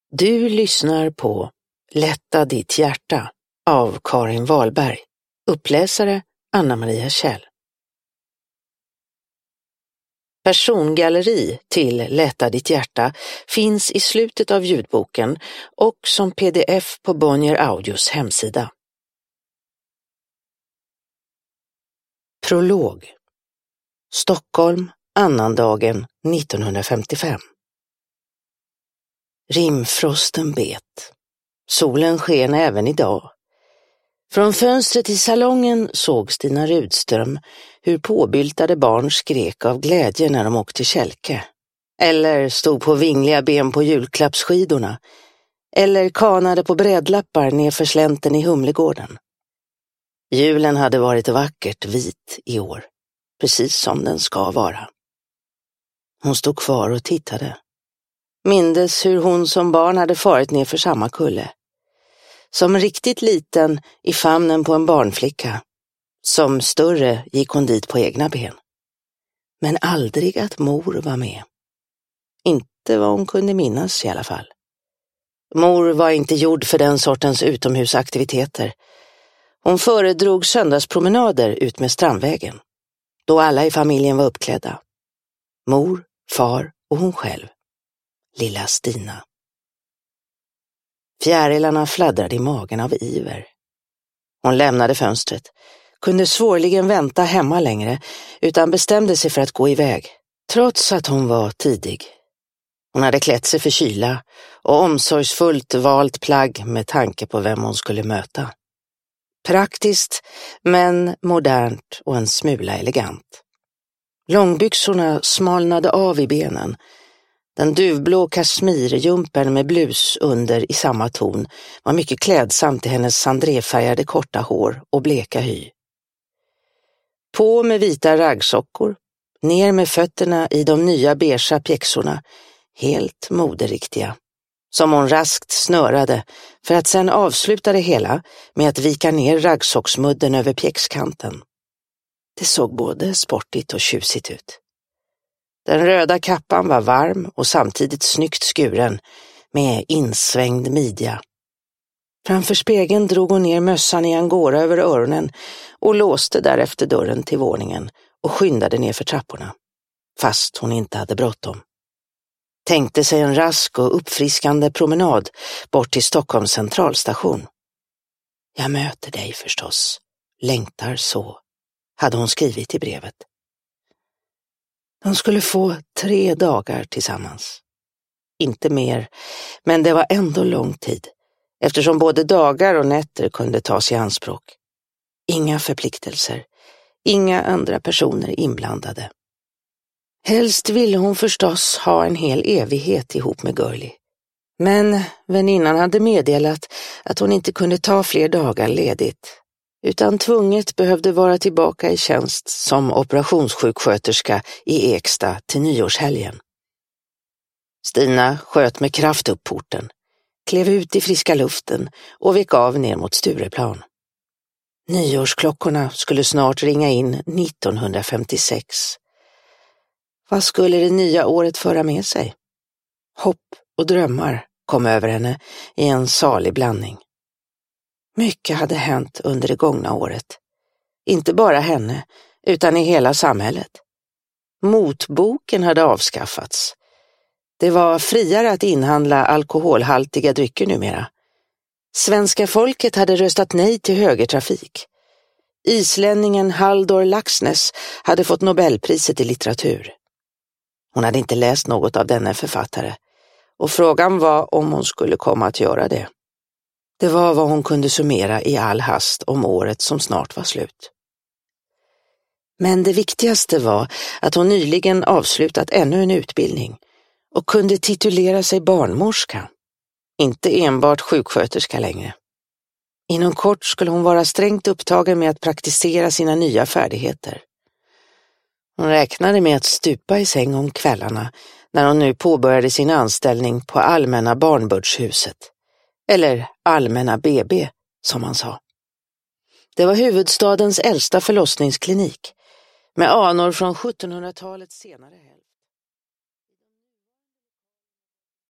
Du lyssnar på Lätta ditt hjärta av Karin Wahlberg. Uppläsare Anna-Maria Kjell. Persongalleri till Lätta ditt hjärta finns i slutet av ljudboken och som pdf på Bonnier Audios hemsida. Prolog. Stockholm, annandagen 1955. Rimfrosten bet. Solen sken även idag. Från fönstret i salongen såg Stina Rudström hur påbyltade barn skrek av glädje när de åkte till kälke. Eller stod på vingliga ben på julklappsskidorna. Eller kanade på brädlappar nerför slänten i Humlegården. Julen hade varit vackert vit i år, precis som den ska vara. Hon stod kvar och tittade. Mindes hur hon som barn hade farit ner för samma kulle. Som riktigt liten i famnen på en barnflicka. Som större gick hon dit på egna ben. Men aldrig att mor var med. Inte vad hon kunde minnas i alla fall. Mor var inte gjord för den sortens utomhusaktiviteter. Hon föredrog söndagspromenader ut med Strandvägen. Då alla i familjen var uppklädda. Mor, far och hon själv. Lilla Stina. Fjärilarna fladdrade i magen av iver. Hon lämnade fönstret, kunde svårligen vänta hemma längre, utan bestämde sig för att gå iväg, trots att hon var tidig. Hon hade klätt sig för kyla och omsorgsfullt valt plagg med tanke på vem hon skulle möta. Praktiskt, men modernt och en smula elegant. Långbyxorna smalnade av i benen. Den duvblå kashmirjumpen med blus under i samma ton var mycket klädsam till hennes sandréfärgade korta hår och bleka hy. På med vita raggsockor, ner med fötterna i de nya beigea pjäxorna, helt moderiktiga, som hon raskt snörade för att sedan avsluta det hela med att vika ner raggsocksmudden över pjäxkanten. Det såg både sportigt och tjusigt ut. Den röda kappan var varm och samtidigt snyggt skuren med insvängd midja. Framför spegeln drog hon ner mössan i angora över öronen och låste därefter dörren till våningen och skyndade ner för trapporna, fast hon inte hade bråttom. Tänkte sig en rask och uppfriskande promenad bort till Stockholms centralstation. Jag möter dig förstås, längtar så, hade hon skrivit i brevet. De skulle få 3 dagar tillsammans. Inte mer, men det var ändå lång tid, eftersom både dagar och nätter kunde tas i anspråk. Inga förpliktelser, inga andra personer inblandade. Helst ville hon förstås ha en hel evighet ihop med Gurli. Men väninnan hade meddelat att hon inte kunde ta fler dagar ledigt, utan tvunget behövde vara tillbaka i tjänst som operationssjuksköterska i Eksta till nyårshelgen. Stina sköt med kraft upp porten, klev ut i friska luften och vek av ner mot Stureplan. Nyårsklockorna skulle snart ringa in 1956. Vad skulle det nya året föra med sig? Hopp och drömmar kom över henne i en salig blandning. Mycket hade hänt under det gångna året. Inte bara henne, utan i hela samhället. Motboken hade avskaffats. Det var friare att inhandla alkoholhaltiga drycker numera. Svenska folket hade röstat nej till högertrafik. Islänningen Halldór Laxness hade fått Nobelpriset i litteratur. Hon hade inte läst något av denne författare, och frågan var om hon skulle komma att göra det. Det var vad hon kunde summera i all hast om året som snart var slut. Men det viktigaste var att hon nyligen avslutat ännu en utbildning och kunde titulera sig barnmorska, inte enbart sjuksköterska längre. Inom kort skulle hon vara strängt upptagen med att praktisera sina nya färdigheter. Hon räknade med att stupa i säng om kvällarna när hon nu påbörjade sin anställning på Allmänna barnbördshuset. Eller Allmänna BB, som man sa. Det var huvudstadens äldsta förlossningsklinik, med anor från 1700-talets senare helg.